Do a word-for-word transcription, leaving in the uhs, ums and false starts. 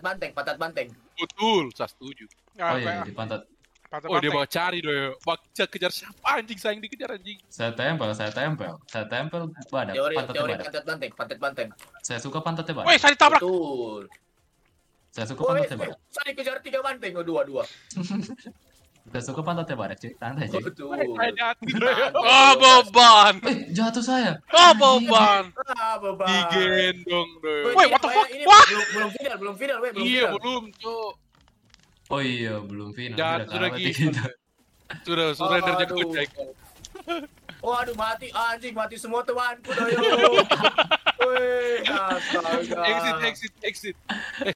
banteng, pantat banteng. Betul, saya setuju. Oh iya, di pantat. Pantat Oh dia banteng. mau cari deh, bakal kejar siapa anjing saya yang dikejar anjing. Saya tempel, saya tempel, saya tempel badak, Teori pantatnya teori badak. pantat banteng, pantat banteng. Saya suka pantatnya Woi, badak. saya ditabrak. Betul. Saya suka Woi, pantatnya woi, badak. saya dikejar tiga banteng, oh, dua dua. Saya suka pantatnya badak, cuy. Santai, cuy. Betul. Saya jatuh deh. Oh, beban. Eh, jatuh saya. Oh, beban. Ah, beban. Digendong deh. Woi, Woi, tidak, what the Pak, fuck? ini What? Belum belum final, belum final, woi, belum Iya final. belum cok. Oh iya, belum final. Jatuh Sudah sudah kalah gitu. kita. Sudah surrender jadi Aduh. gojek. Waduh, mati anjing, mati semua temanku doyo. Woi, astaga. Exit exit exit.